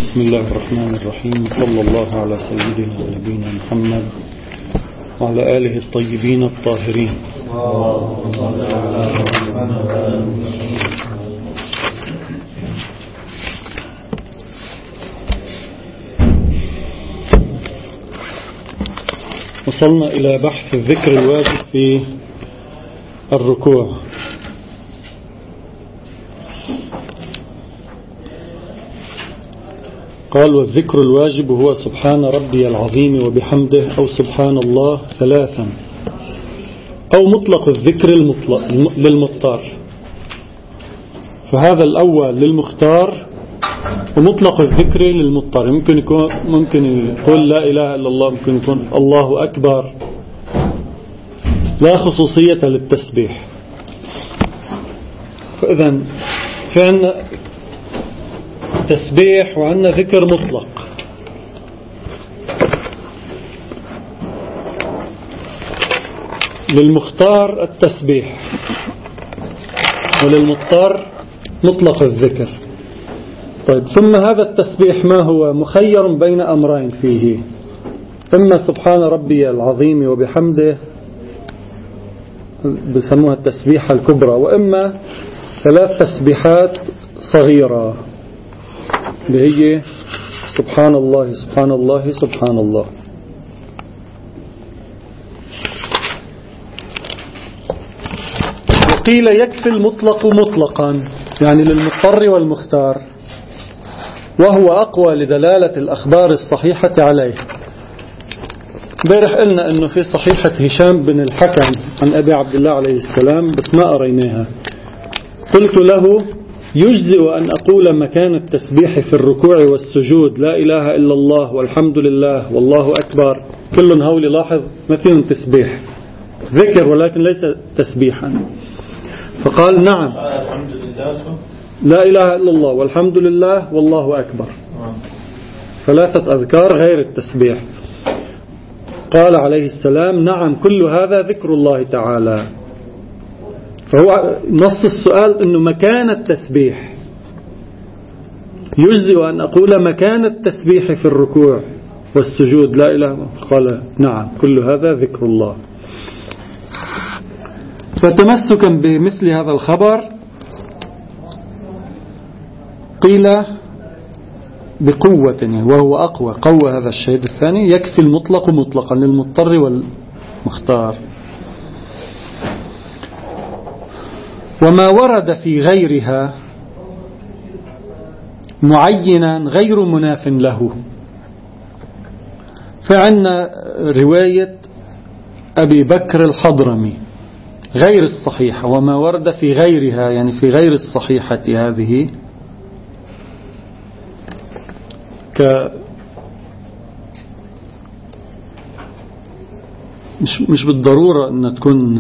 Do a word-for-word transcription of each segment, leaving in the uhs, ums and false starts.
بسم الله الرحمن الرحيم. صلى الله على سيدنا ونبينا محمد وعلى آله الطيبين الطاهرين. وصلنا إلى بحث الذكر الواجب في الركوع. قال: والذكر الواجب هو سبحان ربي العظيم وبحمده أو سبحان الله ثلاثا، أو مطلق الذكر المطلق للمضطر. فهذا الأول للمختار، ومطلق الذكر للمضطر. ممكن يكون ممكن يقول لا إله إلا الله، ممكن يكون الله أكبر، لا خصوصية للتسبيح. فإذن في عنا تسبيح وعنا ذكر مطلق. للمختار التسبيح، وللمضطر مطلق الذكر. طيب، ثم هذا التسبيح ما هو؟ مخير بين أمرين فيه: إما سبحان ربي العظيم وبحمده، بسموها التسبيحة الكبرى، وإما ثلاث تسبيحات صغيرة اللي هي سبحان الله سبحان الله سبحان الله. وقيل يكفي المطلق مطلقا، يعني للمضطر والمختار، وهو أقوى لدلالة الأخبار الصحيحة عليه. بارح قلنا أنه في صحيحة هشام بن الحكم عن أبي عبد الله عليه السلام، بس ما قريناها. قلت له: يجزئ أن أقول مكان التسبيح في الركوع والسجود لا إله إلا الله والحمد لله والله أكبر؟ كل هولي لاحظ ما فيهم تسبيح، ذكر ولكن ليس تسبيحا. فقال: نعم، لا إله إلا الله والحمد لله والله أكبر، ثلاثة أذكار غير التسبيح. قال عليه السلام: نعم، كل هذا ذكر الله تعالى. فهو نص السؤال أنه مكان التسبيح، يجزئ أن أقول مكان التسبيح في الركوع والسجود لا إله. قال: نعم، كل هذا ذكر الله. فتمسكا بمثل هذا الخبر قيل بقوة، وهو أقوى، قوة هذا الشهيد الثاني، يكفي المطلق مطلقا للمضطر والمختار. وما ورد في غيرها معينا غير مناف له. فعندنا رواية أبي بكر الحضرمي غير الصحيحة، وما ورد في غيرها يعني في غير الصحيحة هذه ك مش مش بالضرورة أن تكون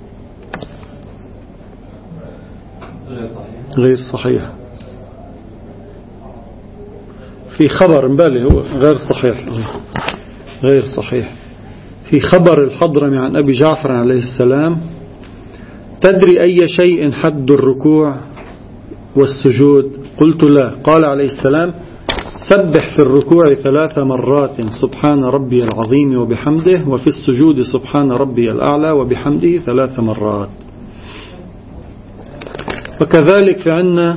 غير صحيح. في خبر مبالي هو غير صحيح، غير صحيح. في خبر الحضرمي عن أبي جعفر عليه السلام: تدري أي شيء حد الركوع والسجود؟ قلت: لا. قال عليه السلام: سبح في الركوع ثلاث مرات سبحان ربي العظيم وبحمده، وفي السجود سبحان ربي الأعلى وبحمده ثلاث مرات. وكذلك في عنا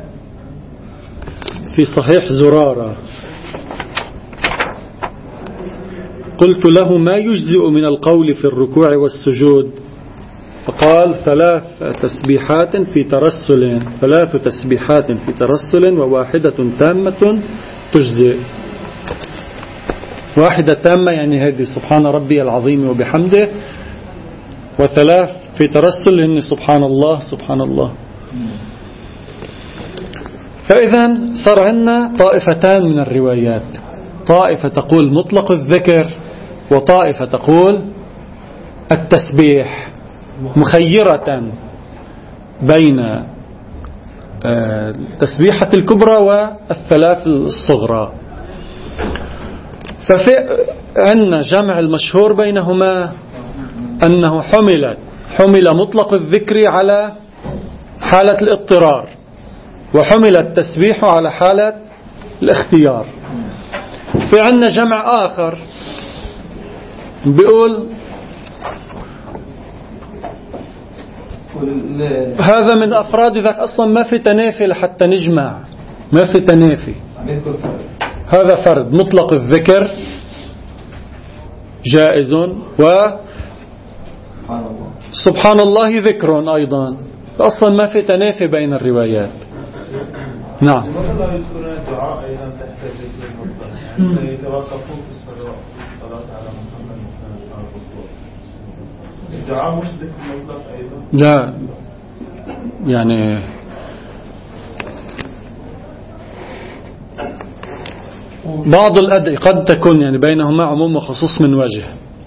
في صحيح زرارة: قلت له: ما يجزئ من القول في الركوع والسجود؟ فقال: ثلاث تسبيحات في ترسل، ثلاث تسبيحات في ترسل وواحدة تامة تجزئ. واحدة تامة يعني هذه سبحان ربي العظيم وبحمده، وثلاث في ترسل إن سبحان الله سبحان الله. فإذا صار عندنا طائفتان من الروايات: طائفة تقول مطلق الذكر، وطائفة تقول التسبيح، مخيرة بين التسبيحة الكبرى والثلاث الصغرى. ففي عندنا جمع المشهور بينهما أنه حملت حمل مطلق الذكر على حالة الاضطرار، وحمل التسبيح على حالة الاختيار. في عندنا جمع آخر بيقول هذا من أفراد ذاك، أصلا ما في تنافي لحتى نجمع، ما في تنافي، هذا فرد مطلق الذكر جائز، و سبحان الله ذكر أيضا، أصلا ما في تنافي بين الروايات. نعم. الدعاء أيضا تحت ذكر المطلق، يعني يتوقفون في الصلاة على محمد الدعاء مش ذكر مطلق أيضا؟ لا، يعني بعض الأدعية قد تكون يعني بينهما عموم وخصوص من وجه.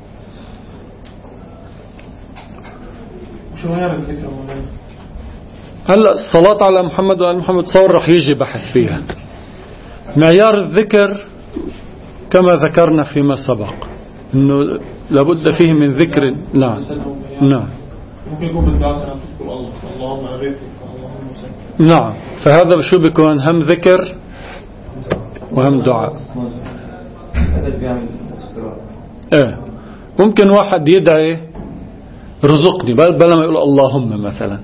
شو معيار الذكر هنا؟ هلا الصلاة على محمد وعلى محمد صور رح يجي بحث فيها. معيار الذكر كما ذكرنا فيما سبق إنه لابد فيه من ذكر. نعم نعم. ممكن يكون بالدعاء تذكر الله، اللهم أغثني، اللهم سكن. نعم، فهذا شو بيكون؟ هم ذكر وهم دعاء. ايه ممكن واحد يدعي رزقني بل ما يقول اللهم مثلا،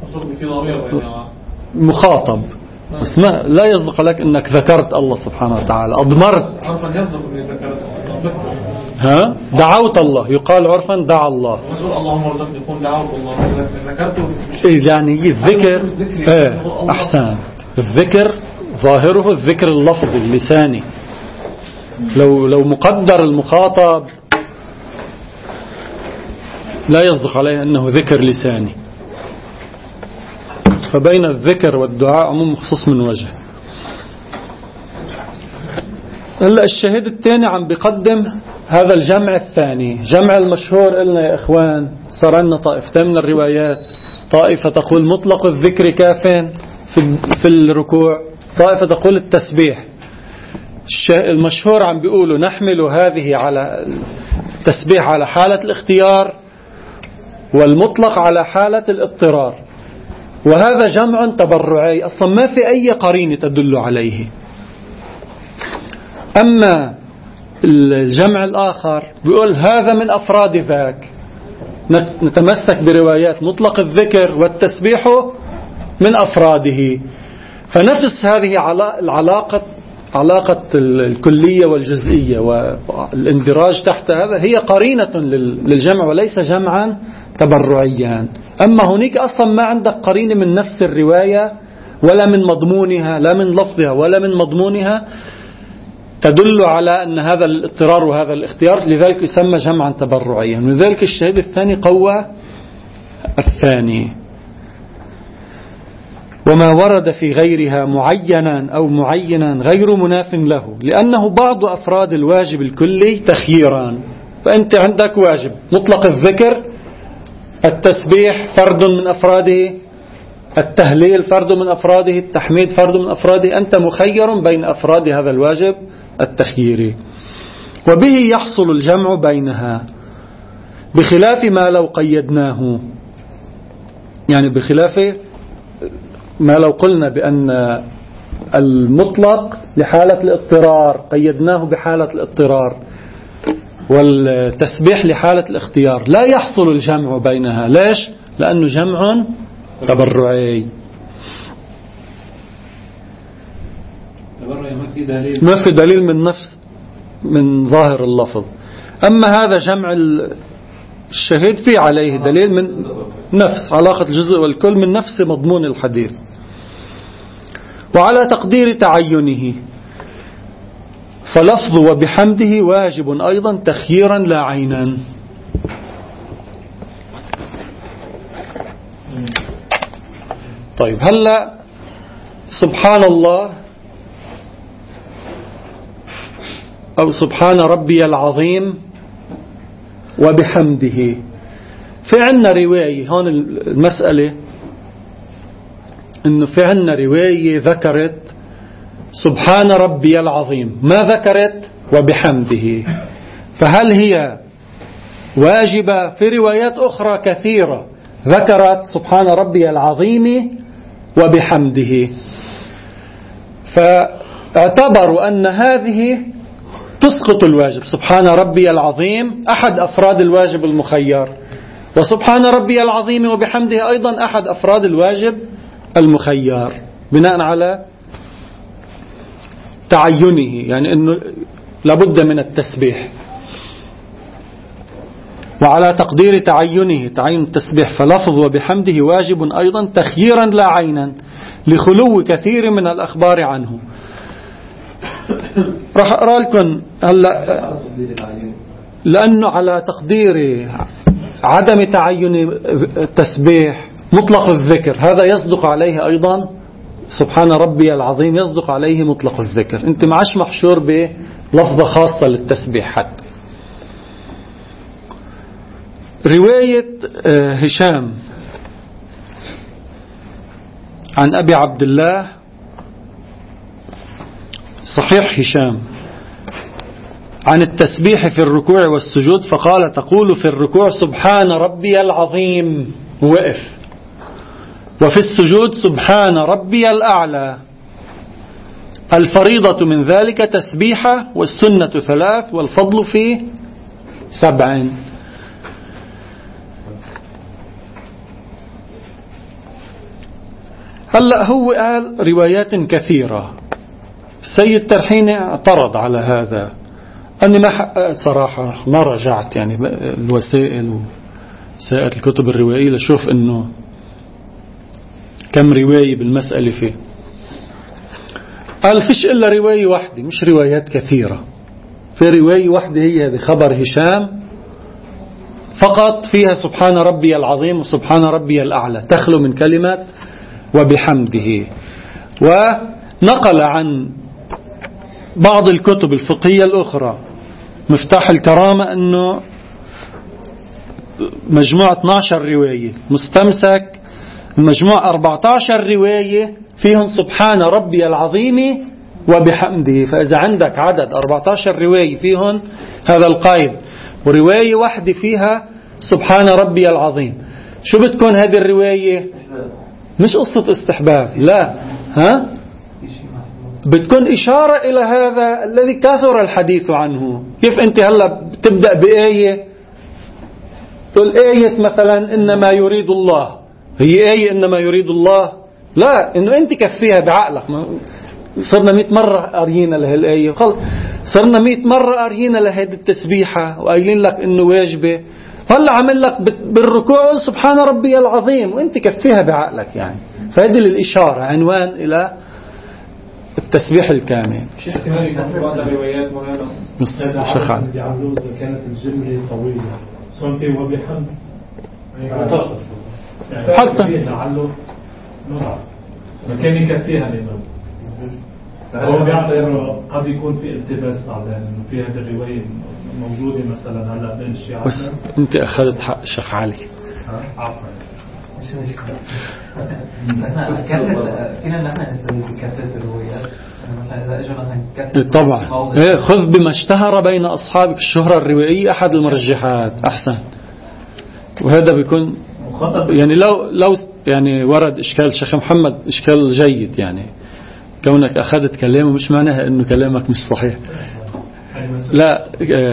مخاطب، بس ما لا يصدق لك انك ذكرت الله سبحانه وتعالى، اضمرت. عرفا يصدق اني ذكرت ها دعوت الله، يقال عرفا دعا الله. اللهم ارزقني، يكون دعوت الله ذكرته. يعني الذكر ايه احسن، الذكر ظاهره الذكر اللفظي اللساني. لو لو مقدر المخاطب لا يصدق عليه أنه ذكر لساني. فبين الذكر والدعاء عموم خصوص من وجه. هلا الشهيد الثاني عم بيقدم هذا الجمع الثاني، جمع المشهور. قلنا يا إخوان صار عندنا طائفتين من الروايات، طائفة تقول مطلق الذكر كاف في في الركوع، طائفة تقول التسبيح. المشهور عم بيقولوا نحمل هذه على التسبيح على حالة الاختيار، والمطلق على حالة الاضطرار، وهذا جمع تبرعي أصلا ما في أي قرينة تدل عليه. أما الجمع الآخر بيقول هذا من أفراد ذاك، نتمسك بروايات مطلق الذكر والتسبيح من أفراده. فنفس هذه العلاقة، علاقة الكلية والجزئية والاندراج تحت هذا، هي قرينة للجمع وليس جمعا تبرعيا. أما هناك أصلا ما عندك قرينة من نفس الرواية ولا من مضمونها، لا من لفظها ولا من مضمونها، تدل على أن هذا الاضطرار وهذا الاختيار، لذلك يسمى جمعا تبرعيا. لذلك الشهيد الثاني قوى الثاني. وما ورد في غيرها معينا أو معينا غير مناف له، لأنه بعض أفراد الواجب الكلي تخييران. فأنت عندك واجب مطلق الذكر، التسبيح فرد من أفراده، التهليل فرد من أفراده، التحميد فرد من أفراده، أنت مخير بين أفراد هذا الواجب التخييري، وبه يحصل الجمع بينها، بخلاف ما لو قيدناه. يعني بخلاف ما لو قلنا بأن المطلق لحالة الاضطرار قيدناه بحالة الاضطرار، والتسبيح لحالة الاختيار، لا يحصل الجمع بينها. ليش؟ لأنه جمع تبرعي، ما في دليل من نفس من ظاهر اللفظ. أما هذا جمع الشهيد في عليه دليل من نفس علاقة الجزء والكل من نفس مضمون الحديث. وعلى تقدير تعينه فلفظ وبحمده واجب أيضا تخييرا لا عينا. طيب هلا سبحان الله أو سبحان ربي العظيم وبحمده، في عنا رواية هون المسألة إنه في عنا رواية ذكرت سبحان ربي العظيم، ما ذكرت وبحمده، فهل هي واجبة؟ في روايات أخرى كثيرة ذكرت سبحان ربي العظيم وبحمده. اعتبروا أن هذه تسقط الواجب. سبحان ربي العظيم أحد أفراد الواجب المخير، وسبحان ربي العظيم وبحمده أيضا أحد أفراد الواجب المخير، بناء على تعينه، يعني أنه لابد من التسبيح. وعلى تقدير تعينه، تعين التسبيح، فلفظ وبحمده واجب أيضا تخييرا لا عينا، لخلو كثير من الأخبار عنه. راح أقرأ لكم هلا، لأنه على تقدير عدم تعين التسبيح مطلق الذكر، هذا يصدق عليه أيضا سبحان ربي العظيم، يصدق عليه مطلق الذكر. أنت معش محشور بلفظة خاصة للتسبيح حتى. رواية هشام عن أبي عبد الله، صحيح هشام، عن التسبيح في الركوع والسجود، فقال تقول في الركوع سبحان ربي العظيم وقف، وفي السجود سبحان ربي الأعلى. الفريضة من ذلك تسبيحة، والسنة ثلاث، والفضل في سبع. هلأ هو قال روايات كثيرة. السيد ترحيني اعترض على هذا، أني ما حققت صراحة، ما رجعت يعني الوسائل وسائر الكتب الروائية لشوف أنه كم رواية بالمسألة فيه. قال فيش إلا رواية واحدة، مش روايات كثيرة. في رواية واحدة هي هذه خبر هشام فقط، فيها سبحان ربي العظيم وسبحان ربي الأعلى، تخلو من كلمة وبحمده. ونقل عن بعض الكتب الفقهية الأخرى مفتاح الكرامة أنه مجموع اثنتي عشرة رواية، مستمسك المجموع أربعة عشر رواية فيهم سبحان ربي العظيم وبحمده. فإذا عندك عدد أربعة عشر رواية فيهم هذا القيد، ورواية واحدة فيها سبحان ربي العظيم، شو بتكون هذه الرواية؟ مش قصة استحباب، لا، ها؟ بتكون إشارة إلى هذا الذي كثر الحديث عنه. كيف أنت هلأ بتبدأ بآية، تقول آية مثلا إنما يريد الله، هي آية إنما يريد الله؟ لا، إنه أنت كفيها بعقلك. صرنا مئة مرة قارينا لهالآية، صرنا مئة مرة قارينا لهذه التسبيحة وقايلين لك إنه واجبة، هلا عمل لك بالركوع سبحان ربي العظيم وأنت كفيها بعقلك يعني. فهذه للإشارة، عنوان إلى التسبيح الكامل. شيخ احتمال يكون في بعض الروايات مولانا شيخان بيعملوه إذا كانت الجملة طويلة صنتي وبحمد مختصر يعني حتى لعله نرى ما كان يكفيها الإمام. هو بيعتبر قد يكون في التباس بعد إنه في هذه الرواية موجودة مثلا هلا بين الشيعة. بس أنت أخذت حق الشيخ علي. عفوا. فينا نحن نستفيد بكثرة الروايات، مثلا إذا إجا مثلا كثرة طبعا إيه، خذ بما اشتهر بين أصحابك. الشهرة الروائية أحد المرجحات، أحسن. وهذا بيكون يعني لو لو يعني ورد إشكال الشيخ محمد إشكال جيد، يعني كونك أخذت كلامه مش معناها إنه كلامك مش صحيح، لا.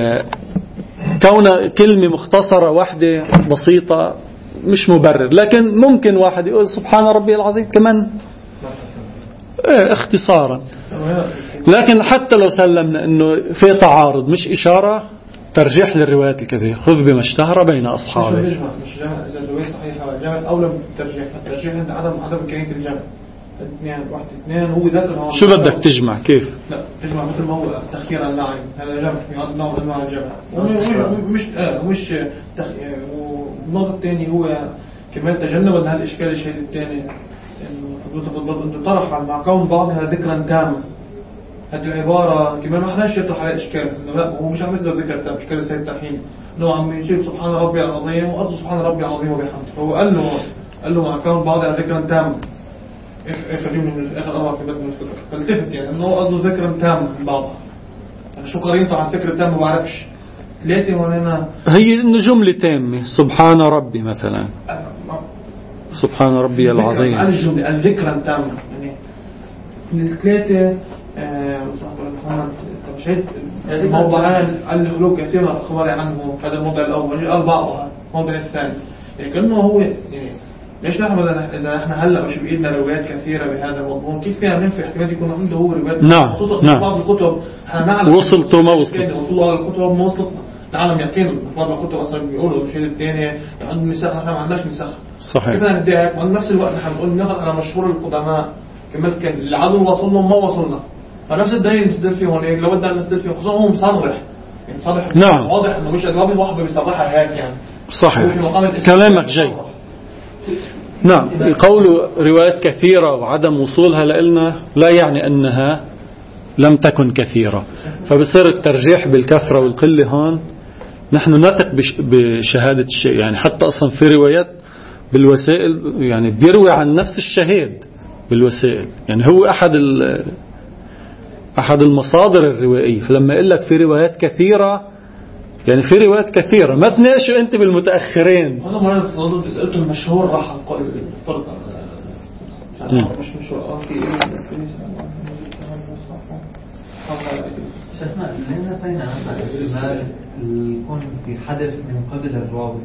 كون كلمة مختصرة واحدة بسيطة مش مبرر، لكن ممكن واحد يقول سبحان ربي العظيم كمان ايه اختصارا. لكن حتى لو سلمنا انه في تعارض مش اشارة، ترجيح للروايات الكثيرة، خذ بما اشتهر بين اصحابه. مش جمع، مش جمع. اذا الرواية صحيحة جمع اولى بالترجيح، الترجيح عند عدم عدم امكانية الجمع. اثنين واحد اثنين هو ذاته. شو بدك تجمع كيف؟ لا تجمع مثل ما هو تخيير النعم، هذا جمع يعد نوع من انواع الجمع. ومش اه مش تخ... والنقطة الثانية هو كمان تجنبا هالإشكال. الشيء الثاني إنه طرح مع كون بعضها ذكرا تاما. هذه العبارة كمان ما حداش يطرح على إشكال، إنه لا هو مش عم يصدر ذكر تام، إشكال السيد تحين إنه عم يجيب سبحان ربي العظيم وقصده سبحان ربي العظيم وبحمده. فهو قال له قال له مع كون بعضها ذكرا تاما. آخر جملة من آخر أمر في بدء الفكرة فالتفت يعني إنه قصده ذكرا تاما من بعضها. أنا شو قرينته عن ذكر تام ما بعرفش. ثلاثة وأنا هي إنه جملة تامة سبحان ربي مثلا، سبحان ربي العظيم. الجملة الذكرا تامة يعني الثلاثة محمد شهد موضعان الخلوق كثير من الأخبار عنه. هذا الموضع الأول. البعض الموضع الثاني يعني كأنه هو يعني ليش نحن إذا نحن هلا مش بإيدنا روايات كثيرة بهذا المضمون كيف فيها ننفي احتمال يكون عنده هو روايات نعم نعم بعض الكتب احنا نعلم وصلتوا ما وصلت وصلوا على الكتب ما وصلت نعلم يقين بعض الكتب أصلا بيقولوا الشيء الثاني عنده مساحة نحن ما عندناش مساحة صحيح. كيف ندي هيك ونفس الوقت نحن نقول ناخذ على مشهور القدماء كمل كان العدو وصل لهم ما وصلنا فنفس الدليل نستدل فيه هون لو بدنا نستدل فيه خصوصا هو مصرح يعني صرح نعم. واضح انه مش اغلب واحد بيصرحها هيك يعني صحيح كلامك جيد. نعم قول روايات كثيرة وعدم وصولها لنا لا يعني أنها لم تكن كثيرة فبصير الترجيح بالكثرة والقلة هون نحن نثق بشهادة الشيء يعني حتى أصلا في روايات بالوسائل يعني بيروي عن نفس الشهيد بالوسائل يعني هو أحد أحد المصادر الروائية فلما يقول لك في روايات كثيرة يعني في روايات كثيرة ما تناقشوا أنت بالمتأخرين هذا مرة قلت المشهور راح نقول افترض مش مشهور شيخنا لأن فينا احتمال يكون في حدث من قبل الراوي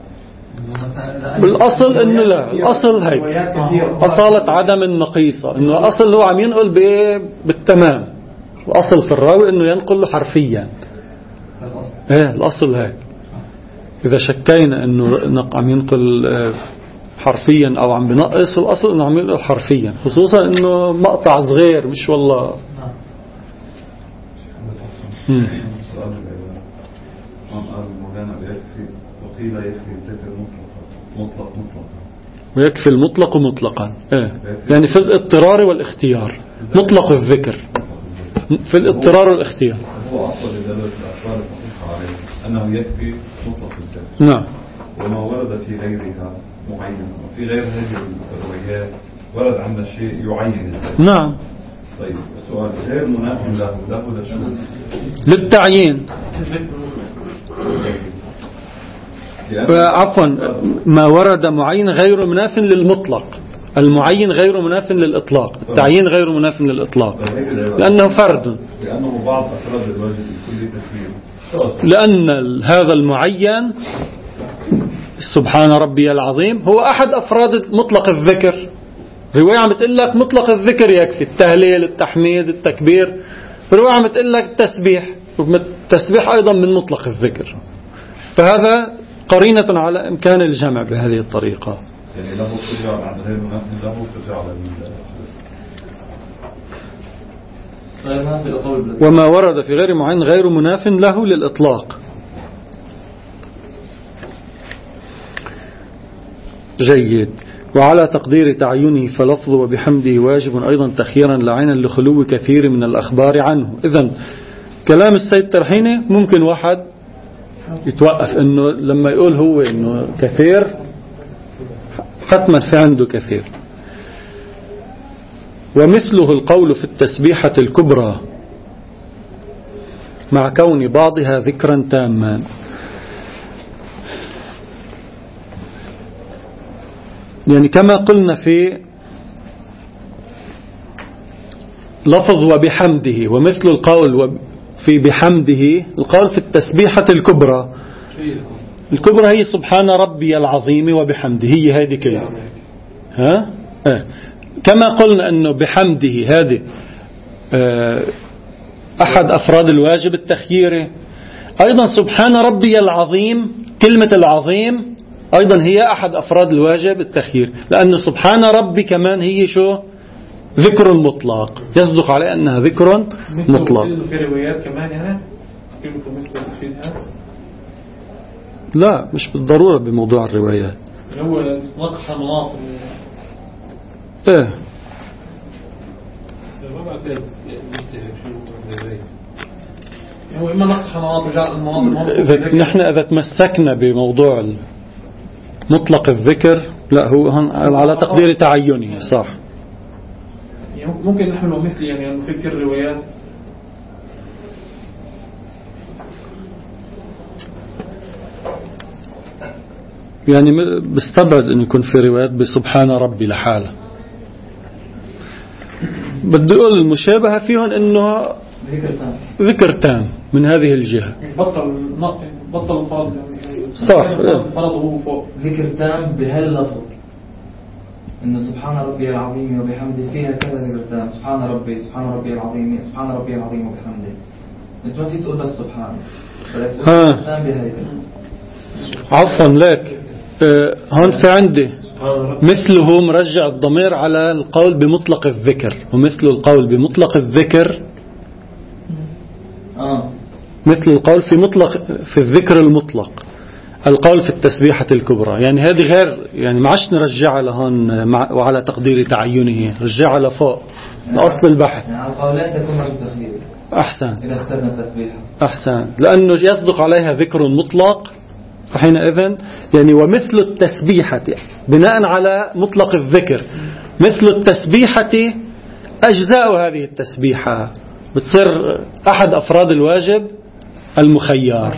بالأصل إنه لا الأصل هيك أصالة عدم النقيصة إنه الأصل هو عم ينقل بالتمام الأصل في الراوي إنه ينقل حرفيا ايه الأصل هيك إذا شكينا إنه عم ينقل حرفيا أو عم بنقص الأصل إنه عم ينقل حرفيا خصوصا إنه مقطع صغير مش والله امم وقيل يكفي الذكر مطلق مطلق ويكفي المطلق مطلقا ايه يعني في الاضطرار والاختيار مطلق الذكر في الاضطرار والاختيار هو أفضل لدلالة الأخبار الصحيحة عليه أنه يكفي مطلق الذكر نعم وما ورد في غيرها معين وفي غير هذه الروايات ورد عندنا شيء يعين الذكر نعم. طيب السؤال غير منافي له له لشو للتعيين عفوا ما ورد معين غير مناف للمطلق المعين غير مناف للإطلاق التعيين غير مناف للإطلاق لأنه فرد لأنه بعض أفراد الواجب الكلي تكفير لأن هذا المعين سبحان ربي العظيم هو أحد أفراد مطلق الذكر رواية عم تقول لك مطلق الذكر يكفي التهليل التحميد التكبير رواية عم تقول لك التسبيح التسبيح أيضا من مطلق الذكر فهذا قرينة على إمكان الجمع بهذه الطريقة يعني له ترجع عن غير منافذ له ترجع على وما ورد في غير معين غير مناف له للإطلاق جيد وعلى تقدير تعينه فلفظه وبحمده واجب أيضا تخييرا لعينا لخلو كثير من الأخبار عنه إذن كلام السيد ترحيني ممكن واحد يتوقف انه لما يقول هو انه كثير حتما في عنده كثير ومثله القول في التسبيحة الكبرى مع كون بعضها ذكرا تاما يعني كما قلنا في لفظ وبحمده ومثل القول في بحمده القول في التسبيحة الكبرى الكبرى هي سبحان ربي العظيم وبحمده هي هذه كلمة ها اه. كما قلنا أنه بحمده هذه اه أحد أفراد الواجب التخييري أيضا سبحان ربي العظيم كلمة العظيم أيضا هي أحد أفراد الواجب التخيير لأن سبحان ربي كمان هي شو ذكر مطلق يصدق عليه أنها ذكر مطلق في روايات كمان يعني لا مش بالضرورة بموضوع الروايات هو نقش مناط ايه هو إما نقش مناط وجعل المناط إذا نحن إذا تمسكنا بموضوع مطلق الذكر لا هو على تقدير تعينه صح ممكن نحمله مثل يعني نفكر الروايات يعني بستبعد أن يكون في روايات بسبحان ربي لحاله بدي أقول المشابهة فيهم أنه ذكر تام ذكر تام من هذه الجهة. بطل بطل الفرض صح. فرضه هو فوق. ذكر تام بهاللفظ إنه سبحان ربي العظيم وبحمده، فيها كذا ذكر تام. سبحان ربي سبحان ربي العظيم سبحان ربي العظيم وبحمده. أنت ما فيك تقول بس سبحان. ها. تام بهاي. عفوا لك أه هون في عندي مثله مرجع الضمير على القول بمطلق الذكر، ومثل القول بمطلق الذكر آه. مثل القول في مطلق في الذكر المطلق، القول في التسبيحة الكبرى. يعني هذه غير، يعني ما عادش نرجعها لهون مع وعلى تقدير تعينه، رجعها لفوق لأصل البحث. يعني القولين تكون واجب تخيير. أحسن. إذا اخترنا التسبيحة. أحسن، لأنه يصدق عليها ذكر مطلق، فحينئذ يعني ومثل التسبيحة بناء على مطلق الذكر، مثل التسبيحة أجزاء هذه التسبيحة بتصير أحد أفراد الواجب المخيار.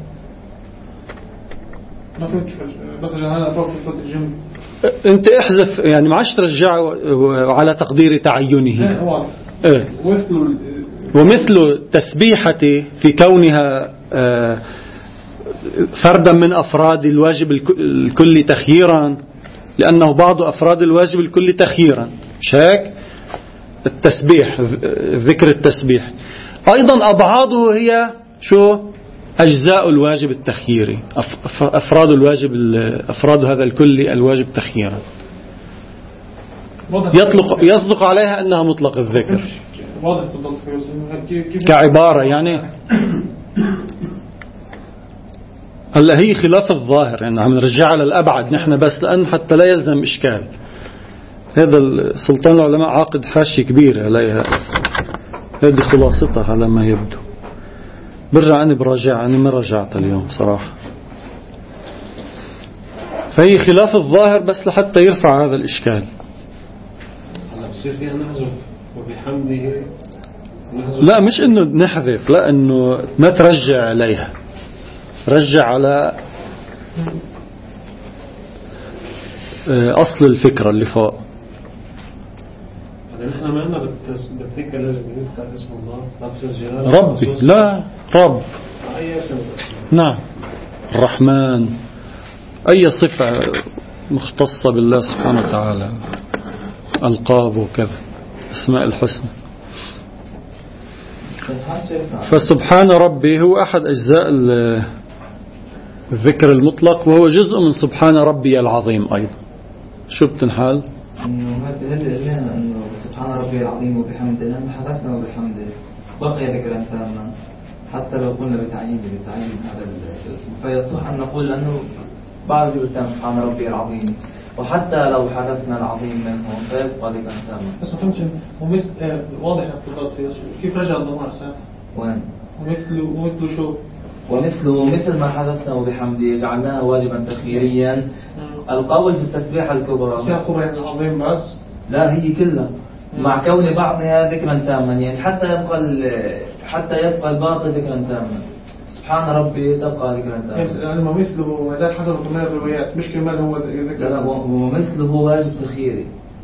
ما فهمتش بس عشان هذا فوق في صوت الجن. أنت احذف، يعني ما عادش ترجعه على تقدير تعينه. إيه. ومثل التسبيحة في كونها فردا من أفراد الواجب الكلي تخييرا، لأنه بعض أفراد الواجب الكلي تخييرا، شاك التسبيح ذكر التسبيح أيضا أبعاضه هي شو أجزاء الواجب التخييري، أفراد الواجب أفراد هذا الكلي الواجب تخييرا، يطلق يصدق عليها أنها مطلق الذكر كعبارة. يعني هلا هي خلاف الظاهر، يعني عم نرجعها للأبعد نحن بس لأن حتى لا يلزم إشكال. هذا سلطان العلماء عاقد حاشية كبيرة عليها، هذه خلاصتها على ما يبدو. برجع أنا براجع، أنا ما رجعت اليوم صراحة. فهي خلاف الظاهر بس لحتى يرفع هذا الإشكال. بصير فيها نحذف وبحمده. لا مش إنه نحذف، لا إنه ما ترجع عليها، رجع على أصل الفكرة اللي فوق. نحن ما عندنا بالذكر لازم يذكر اسم الله لفظ الجلالة ربي، لا رب أي اسم. نعم الرحمن، أي صفة مختصة بالله سبحانه وتعالى، ألقاب وكذا اسماء الحسنى. فسبحان ربي هو أحد أجزاء الذكر المطلق، وهو جزء من سبحان ربي العظيم أيضا. شو بتنحال؟ إنه ما بهذا إنه سبحان ربي العظيم وبحمده، لما حذفنا وبحمده بقي ذكرا تاما، حتى لو قلنا بتعيين بتعيين هذا الاسم فيصح أن نقول أنه بعد ذكر سبحان ربي العظيم، وحتى لو حذفنا العظيم منه فيبقى ذكرا تاما. بس ما فهمتش ومثل آه واضح كيف رجع الضمائر ساعة وين ومثله ومثله شو ومثله مثل ما حدثنا وبحمده جعلناه واجبا تخييريا. القول في التسبيحة الكبرى فيها كبرى يعني العظيم بس؟ لا هي كلها مع كون بعضها ذكرا تاما، يعني حتى يبقى حتى يبقى الباقي ذكرا تاما. سبحان ربي تبقى ذكرا تاما. يعني ما مثله لا حسب ضمائر الروايات مش كمان هو ذكر. لا ومثله واجب تخييري.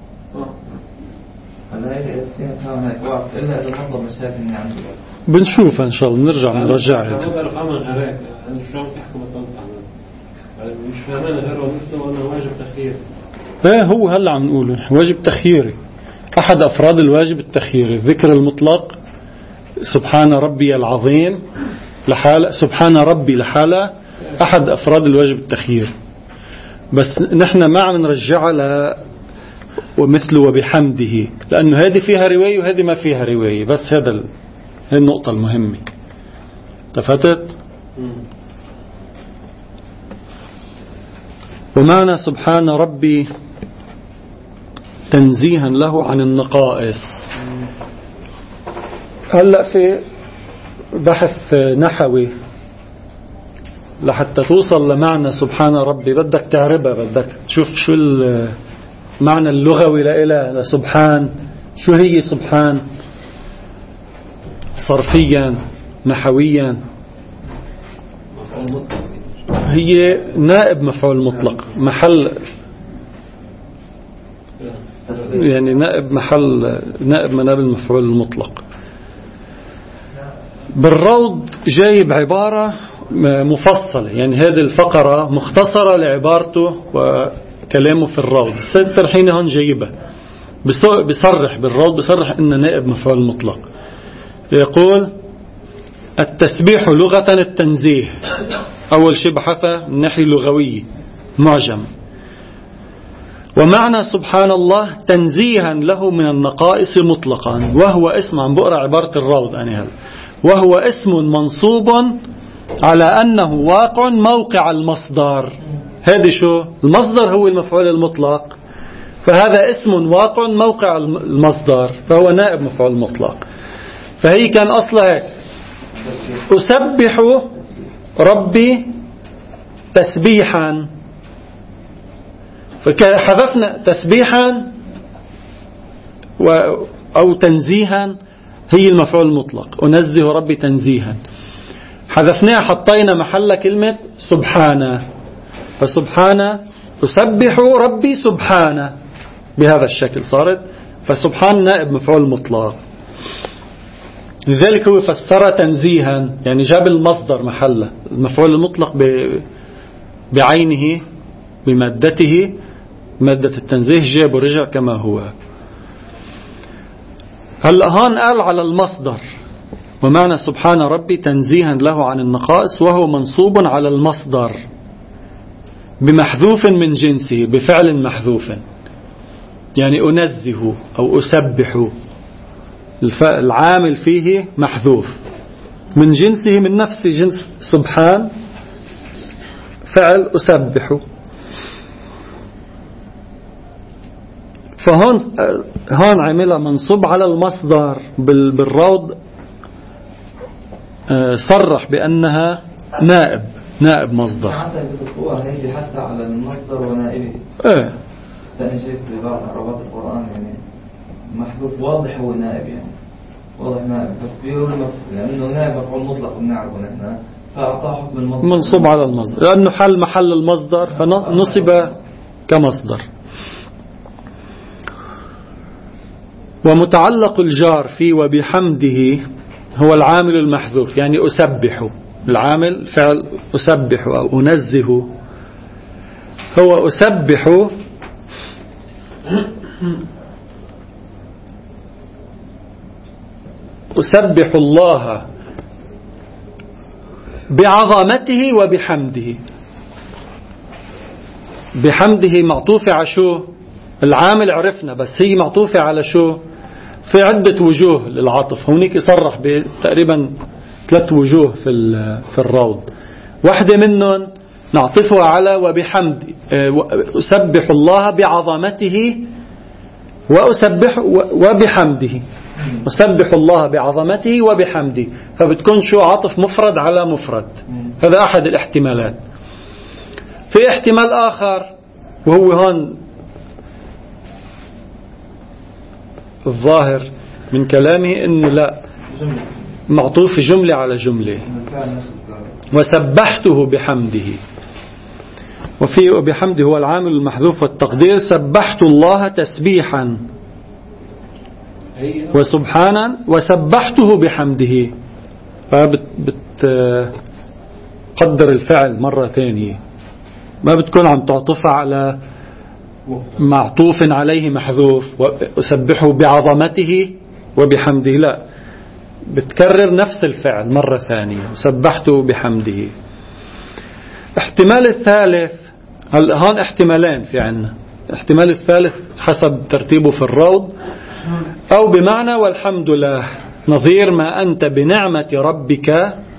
هلا هي تفهم هيك واقف إلا إذا حصل مشاكل من عندي. بنشوفها إن شاء الله نرجع نرجعها. أنا بعرف عمل غيرك، أنا شو عم تحكي بطلت عنه، مش فاهمان غير ومثله وأنا واجب تخيير. إيه هو هلا عم نقوله واجب تخييري، أحد أفراد الواجب التخييري. الذكر المطلق سبحان ربي العظيم لحالة، سبحان ربي لحالة أحد أفراد الواجب التخييري، بس نحن ما عم نرجعها ل ومثله وبحمده، لأنه هذه فيها رواية وهذه ما فيها رواية. بس هذا ال... هي النقطة المهمة. تفتت؟ ومعنى سبحان ربي تنزيها له عن النقائص. هلأ في بحث نحوي لحتى توصل لمعنى سبحان ربي بدك تعربها، بدك تشوف شو المعنى اللغوي لإله لسبحان، شو هي سبحان صرفيا نحويا. هي نائب مفعول مطلق، محل يعني نائب محل نائب مناب المفعول المطلق. بالروض جايب عبارة مفصلة، يعني هذه الفقرة مختصرة لعبارته وكلامه في الروض. السيد فرحين هون جايبه بيصرح بالروض، بيصرح إن نائب مفعول مطلق. يقول التسبيح لغة التنزيه. أول شيء بحثه من ناحية لغوية معجم. ومعنى سبحان الله تنزيها له من النقائص مطلقا، وهو اسم، عم بقرأ عبارة الروض أنا هل وهو اسم منصوب على أنه واقع موقع المصدر. هذا شو المصدر؟ هو المفعول المطلق، فهذا اسم واقع موقع المصدر، فهو نائب مفعول مطلق. فهي كان أصلها هيك أسبح ربي تسبيحا، فحذفنا تسبيحا أو تنزيها، هي المفعول المطلق أنزه ربي تنزيها، حذفناها حطينا محل كلمة سبحانه، فسبحانه أسبح ربي سبحانه، بهذا الشكل صارت. فسبحان نائب مفعول مطلق، لذلك هو فسر تنزيها، يعني جاب المصدر محله، المفعول المطلق بعينه بمادته، مادة التنزيه جاب ورجع كما هو. هلأ هون قال على المصدر، ومعنى سبحان ربي تنزيها له عن النقائص، وهو منصوب على المصدر بمحذوف من جنسه، بفعل محذوف، يعني أنزه أو أسبح، العامل فيه محذوف من جنسه، من نفس جنس سبحان، فعل أسبح. فهون هون عملها منصوب على المصدر. بالروض صرح بأنها نائب نائب مصدر. حتى بتصور هيدي حتى على المصدر ونائبه. ايه ثاني شيء في بعض عربات القرآن يعني محذوف واضح هو نائب، يعني واضح نائب، بس بيقول لأنه نائب مفعول مطلق بنعرفه نحن، فأعطاه حكم المصدر منصوب على المصدر لأنه حل محل المصدر فنصب كمصدر. ومتعلق الجار في وبحمده هو العامل المحذوف، يعني أسبح، العامل فعل أسبح أو أنزه، هو أسبح أسبح الله بعظمته وبحمده. بحمده معطوفة على شو؟ العامل عرفنا، بس هي معطوفة على شو؟ في عدة وجوه للعطف. هونيك يصرح بتقريبا ثلاث وجوه في في الروض. واحدة منهم نعطفها على وبحمد، أسبح الله بعظمته وأسبح وبحمده، أسبح الله بعظمته وبحمده، فبتكون شو؟ عطف مفرد على مفرد. هذا أحد الاحتمالات. في احتمال آخر وهو هون الظاهر من كلامه إنه لا، معطوف جملة على جملة. وسبحته بحمده، وفي بحمده هو العامل المحذوف، والتقدير سبحت الله تسبيحا وسبحانا وسبحته بحمده، فبتقدر الفعل مرة ثانية، ما بتكون عم تعطف على معطوف عليه محذوف وأسبحه بعظمته وبحمده، لا، بتكرر نفس الفعل مرة ثانية، سبحته بحمده. احتمال الثالث، هون احتمالين في عنا، احتمال الثالث حسب ترتيبه في الروض، أو بمعنى والحمد لله، نظير ما أنت بنعمة ربك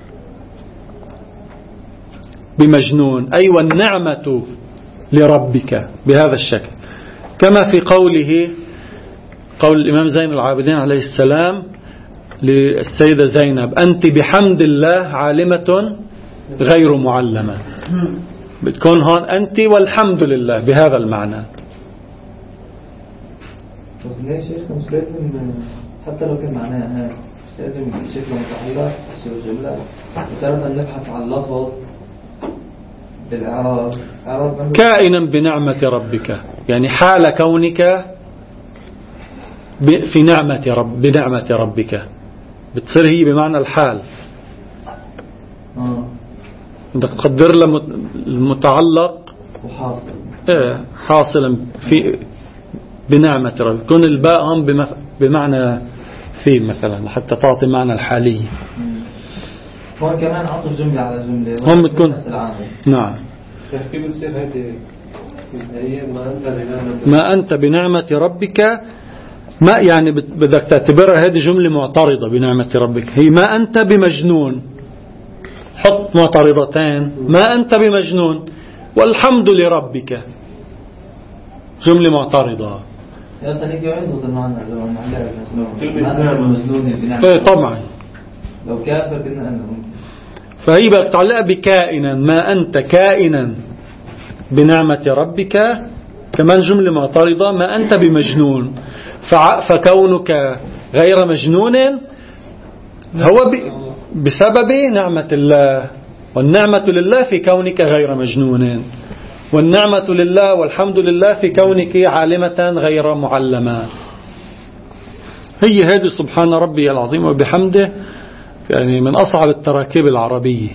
بمجنون، أي والنعمة لربك، بهذا الشكل، كما في قوله، قول الإمام زين العابدين عليه السلام للسيدة زينب: أنت بحمد الله عالمة غير معلمة. بتكون هون أنت والحمد لله بهذا المعنى. طب ليه شيخنا مش لازم حتى لو كان معناها مش لازم شكل متعلق شكل جملة، وتارة نبحث عن اللفظ بالإعراب، كائنا بنعمة ربك، يعني حال كونك في نعمة رب بنعمة ربك، بتصير هي بمعنى الحال. بدك تقدر له المتعلق وحاصل ايه حاصلا في بنعمة ربك، كون الباء هم بمعنى في مثلا حتى تعطي معنى الحالي. هون كمان عطف جملة على جملة هم بتكون نعم. كيف بتصير هذه هي ما أنت بنعمة ما أنت بنعمة ربك، ما يعني بدك تعتبرها هذه جملة معترضة بنعمة ربك. هي ما أنت بمجنون، حط معترضتين، ما أنت بمجنون والحمد لربك، جملة معترضة. يا صديقي يعزز المعنى لو معلق مجنون ما أنت مجنون بنعمة. ايه طبعا لو كافر كنا أنه. فهي بدك تعلقها بكائنا، ما أنت كائنا بنعمة ربك، كمان جملة معترضة، ما أنت بمجنون، فكونك غير مجنون هو بسبب نعمة الله، والنعمة لله في كونك غير مجنون، والنعمة لله والحمد لله في كونك عالمة غير معلمة. هي هذه سبحان ربي العظيم وبحمده، يعني من أصعب التراكيب العربية،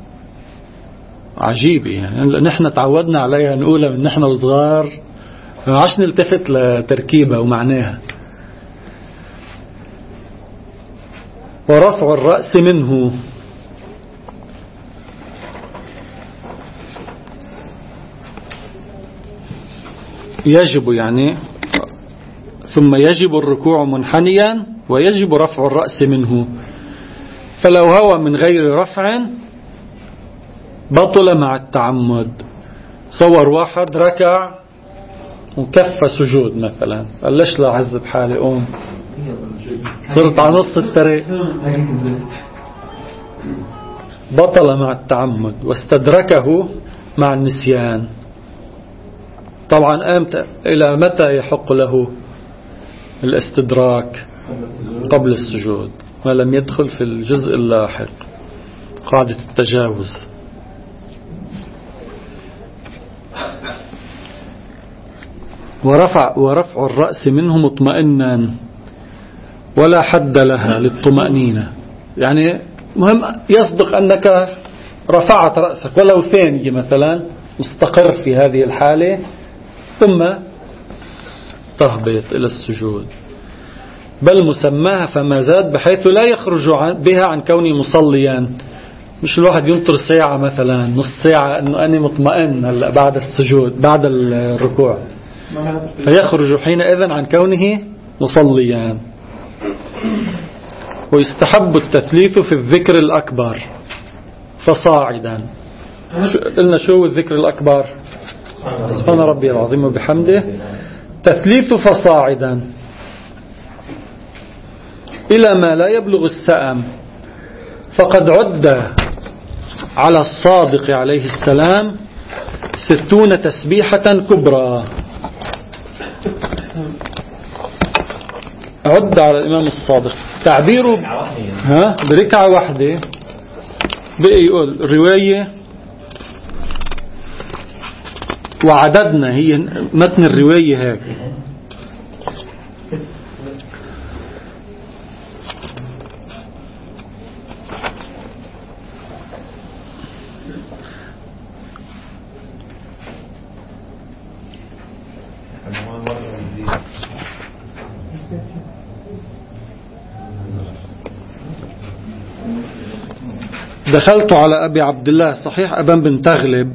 عجيبة يعني. نحن تعودنا عليها نقولها من نحن وصغار، ما عادش نلتفت لتركيبها ومعناها. ورفع الرأس منه، يجب يعني ثم يجب الركوع منحنيا ويجب رفع الرأس منه، فلو هو من غير رفع بطل مع التعمد. صور واحد ركع وكف سجود مثلا، قال ليش لا أعذب حالي قوم، صرت على نص الطريق، بطل مع التعمد واستدركه مع النسيان. طبعا أمتى إلى متى يحق له الاستدراك؟ قبل السجود، ما لم يدخل في الجزء اللاحق، قاعدة التجاوز. ورفع ورفع الرأس منه مطمئنا ولا حد لها للطمأنينة، يعني مهم يصدق أنك رفعت رأسك ولو ثانية مثلا، مستقر في هذه الحالة، ثم تهبط إلى السجود. بل مسماها فما زاد، بحيث لا يخرج بها عن كوني مصليا. مش الواحد ينطر ساعة مثلا نص ساعة أنه أنا مطمئن هلا بعد السجود بعد الركوع، فيخرج حينئذ عن كونه مصليا. ويستحب التثليث في الذكر الأكبر فصاعدا. قلنا شو الذكر الأكبر؟ سبحان ربي العظيم وبحمده. تثليث فصاعدا إلى ما لا يبلغ السأم، فقد عد على الصادق عليه السلام ستون تسبيحة كبرى. عد على الإمام الصادق تعبيره ها بركعة واحدة. بقي يقول رواية وعددنا، هي متن الرواية هيك، دخلت على أبي عبد الله صحيح أبان بن تغلب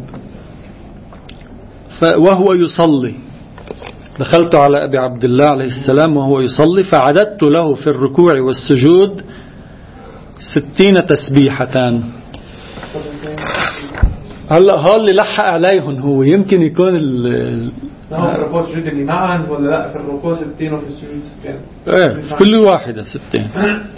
وهو يصلي. دخلت على أبي عبد الله عليه السلام وهو يصلي، فعددت له في الركوع والسجود ستين تسبيحة. هلا هو اللي لحق عليهم، هو يمكن يكون ال لا في الركوع السجود اللي معا ولا لا في الركوع ستين وفي السجود ستين؟ ايه في كل واحدة ستين.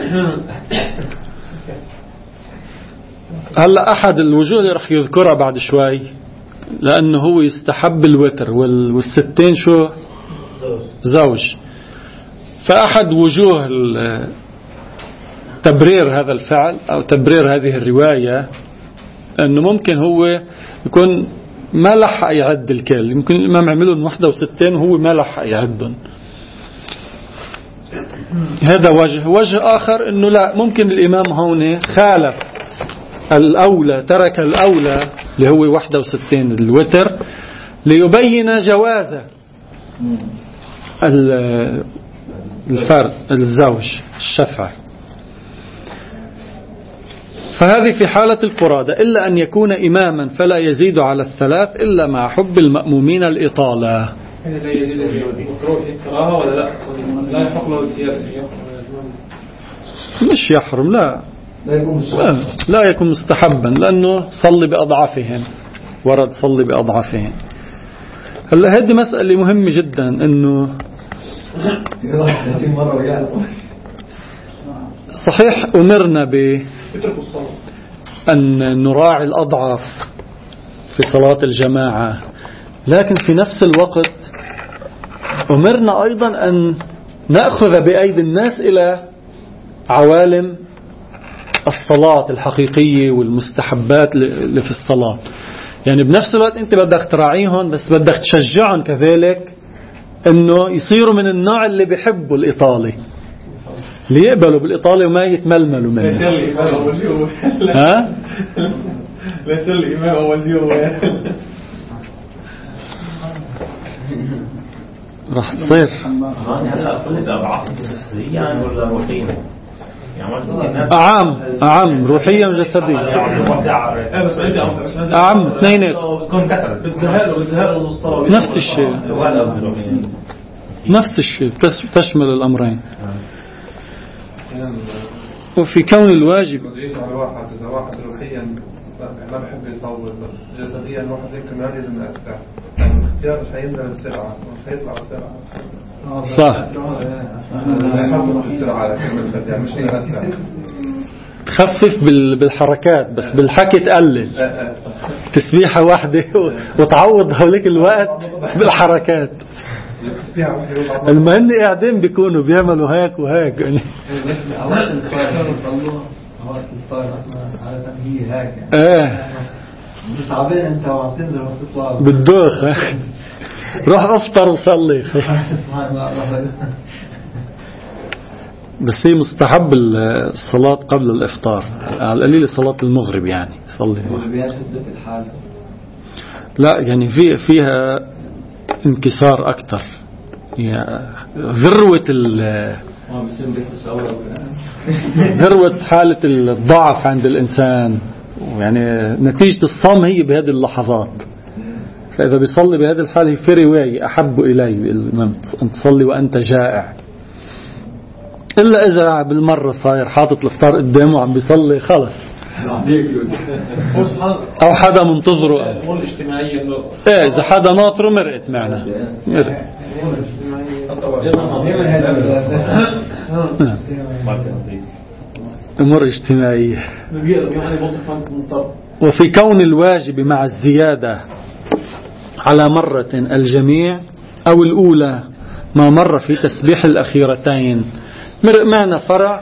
هلا أحد الوجوه اللي رح يذكرها بعد شوي، لأنه هو يستحب الوتر والستين شو زوج. فأحد وجوه تبرير هذا الفعل أو تبرير هذه الرواية أنه ممكن هو يكون ما لحق يعد الكل، يمكن الإمام عملهم واحدة وستين وهو ما لحق يعدهم. هذا وجه. وجه آخر أنه لا، ممكن الإمام هون خالف الأولى، ترك الأولى اللي هو واحد وستين الوتر ليبين جواز الفرد الزوج الشفع. فهذه في حالة الفرادة، إلا أن يكون إماما فلا يزيد على الثلاث إلا مع حب المأمومين الإطالة. لا يزيد الكراهة ولا لا؟ لا يحق له الزيادة، مش يحرم، لا لا يكون مستحبا، لأنه صلي بأضعافهم، ورد صلي بأضعافهم. هلا هذه مسألة مهمة جدا، إنه صحيح أمرنا ب أن نراعي الأضعف في صلاة الجماعة، لكن في نفس الوقت أمرنا أيضا أن نأخذ بأيدي الناس إلى عوالم الصلاة الحقيقية والمستحبات اللي في الصلاة. يعني بنفس الوقت أنت بدك تراعيهم، بس بدك تشجعهم كذلك أنه يصيروا من النوع اللي بيحبوا الإيطالي، اللي يقبلوا بالإيطالي وما يتململوا منه. ها؟ ليس الإمام أول جيوه راح تصير أعم أعم روحية وجسدية، أعم اثنين، نفس الشيء نفس الشيء بس تشمل الأمرين. وفي كون الواجب على واحد، إذا واحد روحيا ما بحب يطول، بس جسديا واحد يمكن ما لازم أسرع، يعني الاختيار مش هينزل بسرعة، مش هيطلع بسرعة. صح، يحافظ بالسرعة يعني مش هي أسرع. تخفف بالحركات، بس بالحكي تقلل. تسبيحة واحدة وتعوض هوليك الوقت بالحركات. المهم قاعدين بيكونوا بيعملوا هيك وهيك يعني. أوقات الفطار يصلوا، أوقات الفطار على تنهي هيك يعني. إيه. مصعبين أنت وعطينزل وتطلع. بالدوخ. روح أفطر وصلي. بس هي مستحب الصلاة قبل الإفطار، على القليل صلاة المغرب يعني صلي. لا يعني في فيها انكسار أكتر، ذروة ذروة حالة الضعف عند الإنسان، يعني نتيجة الصوم هي بهذه اللحظات. فإذا بيصلي بهذه الحالة في رواية أحب إلي الإمام أن تصلي وأنت جائع، إلا إذا بالمرة صاير حاطط الإفطار قدامه عم بيصلي خلص، أو حدا منتظره. إيه إذا حدا ناطره مرقت معنا مرقت. أمور اجتماعية. وفي كون الواجب مع الزيادة على مرة الجميع، أو الأولى ما مر في تسبيح الأخيرتين. مرق معنا فرع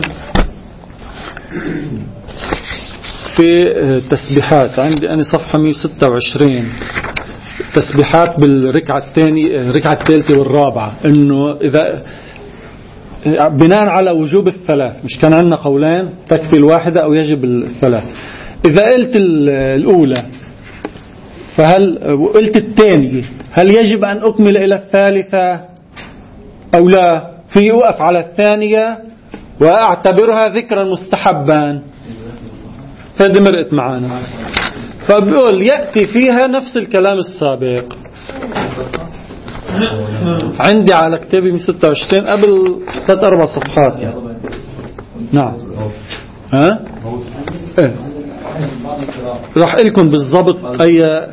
في تسبيحات، عندي أنا صفحة مئة وستة وعشرين، تسبيحات بالركعة الثانية الركعة الثالثة والرابعة، إنه إذا بناء على وجوب الثلاث، مش كان عندنا قولين تكفي الواحدة أو يجب الثلاث. إذا قلت الأولى فهل قلت الثانية هل يجب أن أكمل إلى الثالثة أو لا؟ في أوقف على الثانية وأعتبرها ذكرا مستحبا. فهذه مرقت معانا، فبقول يأتي فيها نفس الكلام السابق. عندي على كتابي من ستة وعشرين قبل ثلاث أربع صفحات يعني. نعم ها إيه؟ راح لكم بالضبط أي.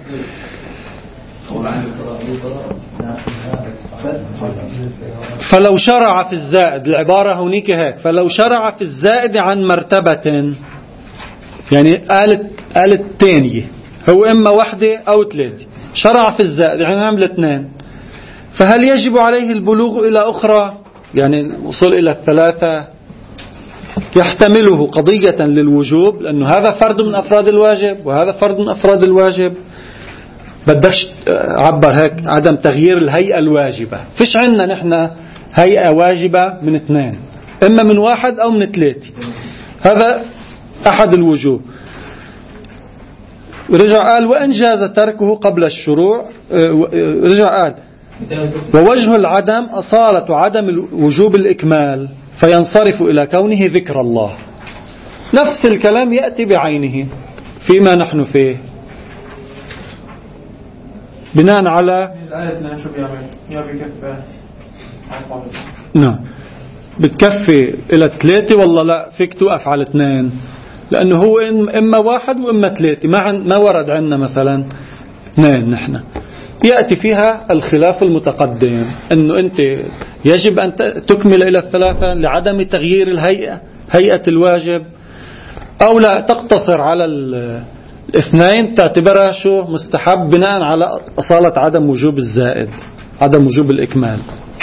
فلو شرع في الزائد، العبارة هونيك هيك، فلو شرع في الزائد عن مرتبة، يعني قالت قالت تانية، هو إما واحدة أو ثلاثة، شرع في الزائد يعني عمل اثنين، فهل يجب عليه البلوغ إلى أخرى؟ يعني الوصول إلى الثلاثة يحتمله قضية للوجوب، لأنه هذا فرد من أفراد الواجب وهذا فرد من أفراد الواجب. بدكش عبر هيك عدم تغيير الهيئة الواجبة. فيش عندنا نحن هيئة واجبة من اثنين، إما من واحد أو من ثلاثة. هذا أحد الوجوه. رجع قال وإن جاز تركه قبل الشروع، رجع قال ووجه العدم أصالة عدم وجوب الإكمال فينصرف إلى كونه ذكر الله. نفس الكلام يأتي بعينه فيما نحن فيه بناء على نعم بتكفي إلى ثلاثة والله لا فيك توقف على اثنين، لأنه هو إما واحد وإما ثلاثة، ما ما ورد عندنا مثلا اثنين. نحن يأتي فيها الخلاف المتقدم أنه أنت يجب أن تكمل إلى الثلاثة لعدم تغيير الهيئة هيئة الواجب، أو لا تقتصر على الاثنين تعتبرها شو مستحب بناء على أصالة عدم وجوب الزائد، عدم وجوب الإكمال.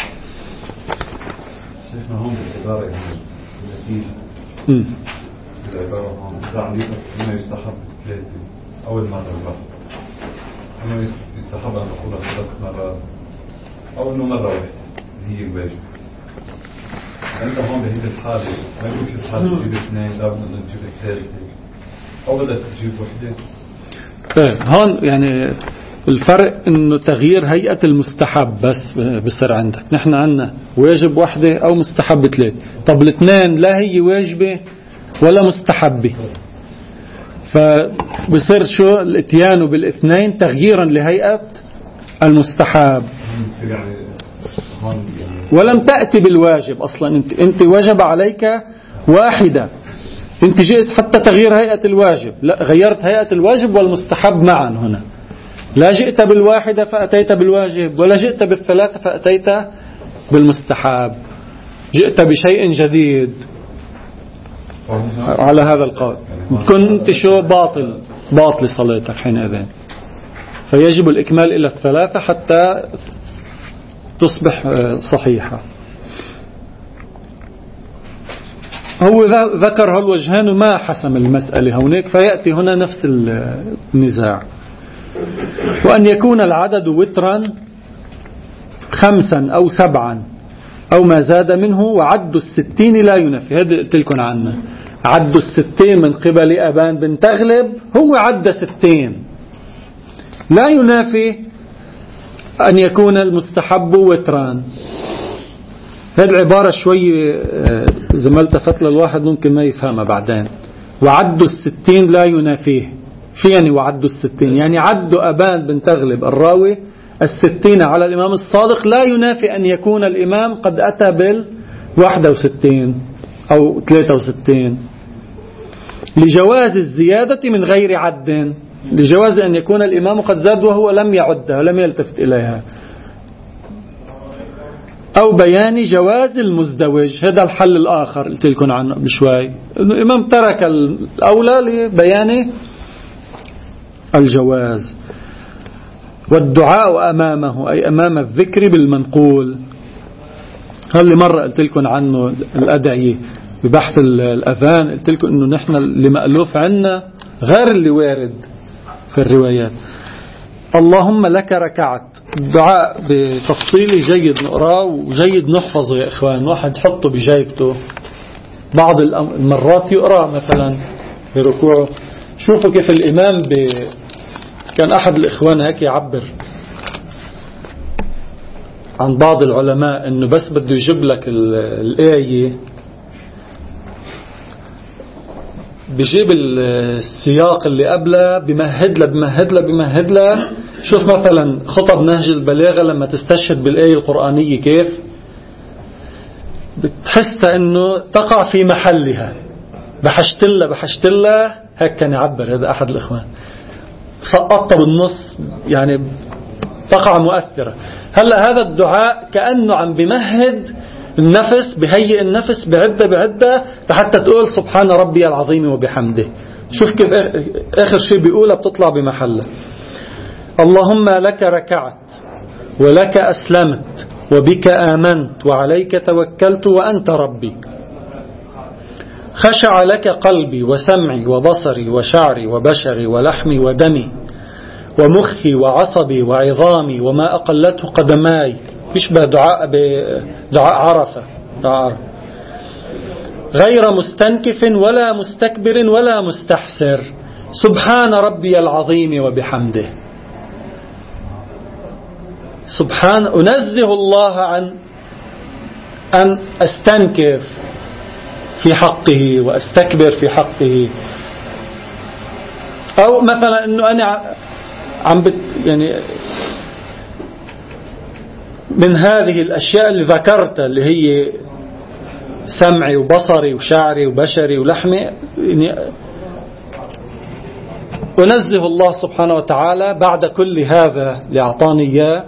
شيخنا هون بالعبارة يعني امم العبارة هون تعليق إنه يستحب ثلاثة أول مرة الرفض، إنه يستحب أن نقولها ثلاث مرات، أو إنه مرة واحدة هي الواجب. أنت هون بهذه الحالة ما يكونش الحالة تجيب اثنين، لابد أن تجيب ثلاثة، أو بدك تجيب وحدة. إيه هون يعني الفرق إنه تغيير هيئة المستحب بس بصير عندك. نحن عندنا واجب واحدة أو مستحب ثلاثة، طب الاثنين لا هي واجبة ولا مستحبة، فبصير شو الاتيان بالاثنين تغييرا لهيئة المستحب، ولم تأتي بالواجب أصلا. أنت أنت وجب عليك واحدة، أنت جئت حتى تغيير هيئة الواجب، لا غيرت هيئة الواجب والمستحب معا هنا. لا جئت بالواحدة فأتيت بالواجب، ولا جئت بالثلاثة فأتيت بالمستحب، جئت بشيء جديد. على هذا القول كنت شو باطل باطل صلاتك حينئذ، فيجب الإكمال إلى الثلاثة حتى تصبح صحيحة. هو ذكر هالوجهان وما حسم المسألة هناك، فيأتي هنا نفس النزاع. وأن يكون العدد وترا خمسا أو سبعا أو ما زاد منه، وعد الستين لا ينفي. هذا قلت لكم عنه، عد الستين من قبل أبان بن تغلب هو عد ستين، لا ينافي أن يكون المستحب وتران. هذه العبارة شوي إذا ما التفت للواحد ممكن ما يفهمها بعدين. وعد الستين لا ينافيه، شو يعني وعد الستين؟ يعني عد أبان بن تغلب الراوي الستين على الإمام الصادق لا ينافي أن يكون الإمام قد أتى بالواحدة وستين أو ثلاثة وستين، لجواز الزيادة من غير عد، لجواز أن يكون الإمام قد زاد وهو لم يعدها لم يلتفت إليها، أو بيان جواز المزدوج. هذا الحل الآخر قلت لكم عنه بشوي، إنه الإمام ترك الأولى لبيان الجواز. والدعاء أمامه أي أمام الذكر بالمنقول. هل مرة قلت لكم عنه الأدعية ببحث الأذان، قلت لكم إنه نحن اللي مألوف عنا غير اللي وارد في الروايات. اللهم لك ركعت، الدعاء بتفصيل جيد نقراه وجيد نحفظه يا إخوان، واحد حطه بجيبته، بعض المرات يقرأ مثلا بركوعه. شوفوا كيف الإمام ب... كان أحد الإخوان هيك يعبر عن بعض العلماء إنه بس بده يجيب لك الآية بيجيب السياق اللي قبله بمهد له بمهد له بمهد له. شوف مثلا خطب نهج البلاغة لما تستشهد بالآية القرآنية كيف بتحس إنه تقع في محلها، بحشتلة بحشتلة هيك كان يعبر هذا أحد الإخوان، سقطت بالنص يعني تقع مؤثرة. هلأ هذا الدعاء كأنه عم بمهد النفس، بهيئ النفس بعدة بعدة لحتى تقول سبحان ربي العظيم وبحمده. شوف كيف آخر شيء بيقولها بتطلع بمحله. اللهم لك ركعت ولك أسلمت وبك آمنت وعليك توكلت وأنت ربي. خشع لك قلبي وسمعي وبصري وشعري وبشري ولحمي ودمي ومخي وعصبي وعظامي وما أقلته قدماي بيشبه دعاء بدعاء عرفة. دعاء غير مستنكف ولا مستكبر ولا مستحسر سبحان ربي العظيم وبحمده. سبحان أنزه الله عن أن أستنكف في حقه وأستكبر في حقه. أو مثلا أنه أنا عم بت يعني من هذه الأشياء اللي ذكرتها اللي هي سمعي وبصري وشعري وبشري ولحمي، يعني أنزه الله سبحانه وتعالى بعد كل هذا اللي أعطاني إياه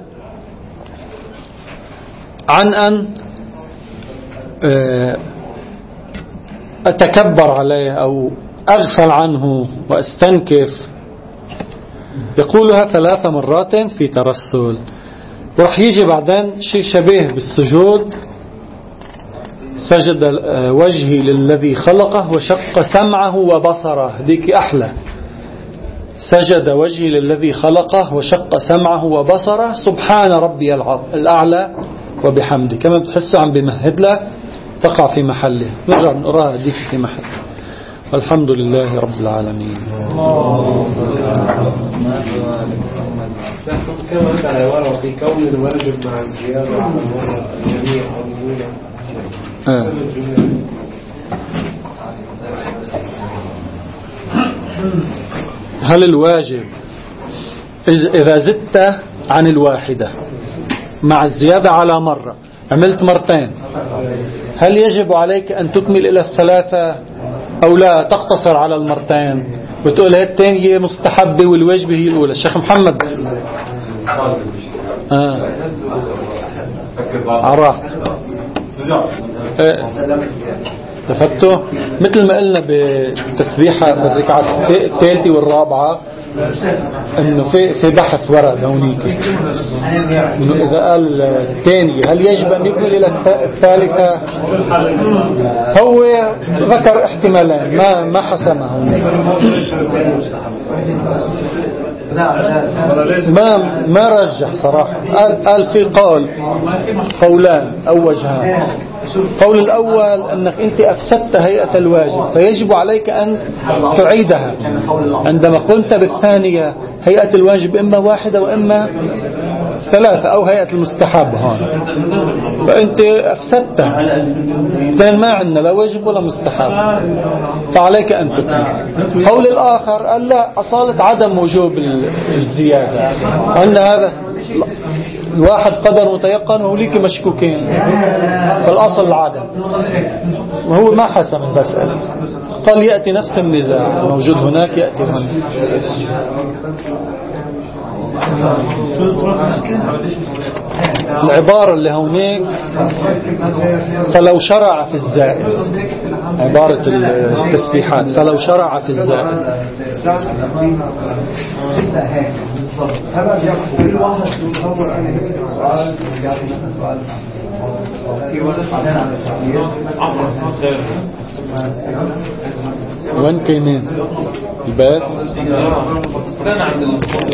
عن أن أتكبر عليه أو أغفل عنه وأستنكف. يقولها ثلاث مرات في ترسل. ورح يجي بعدين شيء شبيه بالسجود: سجد وجهي للذي خلقه وشق سمعه وبصره. ديك أحلى. سجد وجهي للذي خلقه وشق سمعه وبصره سبحان ربي الأعلى وبحمده. كما بتحسوا عم بمهد له تقع في محله. نرجع نقراها ديك في محل. والحمد لله رب العالمين. كما أنت عبارة في كون الواجب مع الزيادة على المرة الجميع أو الأولى. آه. هل الواجب إذا زدت عن الواحدة مع الزيادة على مرة، عملت مرتين، هل يجب عليك أن تكمل إلى الثلاثة أو لا تقتصر على المرتين وتقول هي الثانية مستحبة والواجبة هي الأولى؟ الشيخ محمد آه. عراح آه. تفتوا مثل ما قلنا بالتسبيحة بالركعة الثالثة والرابعة انه في في بحث ورد هونيك انه اذا قال الثانية هل يجب ان يكمل الى الثالثة. هو ذكر احتمالين ما ما حسمه هونيك. ما ما رجح صراحة. قال, قال في قول قولان أو وجهان. قول الأول أنك أنت أفسدت هيئة الواجب فيجب عليك أن تعيدها. عندما قلت بالثانية هيئة الواجب إما واحدة وإما ثلاثة أو هيئة المستحب هون، فأنت أفسدتها. كان ما عندنا لا واجب ولا مستحب فعليك أن تكمل. قول الآخر قال لا، أصالة عدم وجوب الزيادة. عندنا هذا الواحد قدر متيقن وهوليك مشكوكين، فالأصل العدم، وهو ما حسم المسألة. قال يأتي نفس النزاع موجود هناك يأتي هنا. العبارة اللي هونيك فلو شرع في الزائد، عبارة التسبيحات فلو شرع في الزائد. وين كاينين البيت؟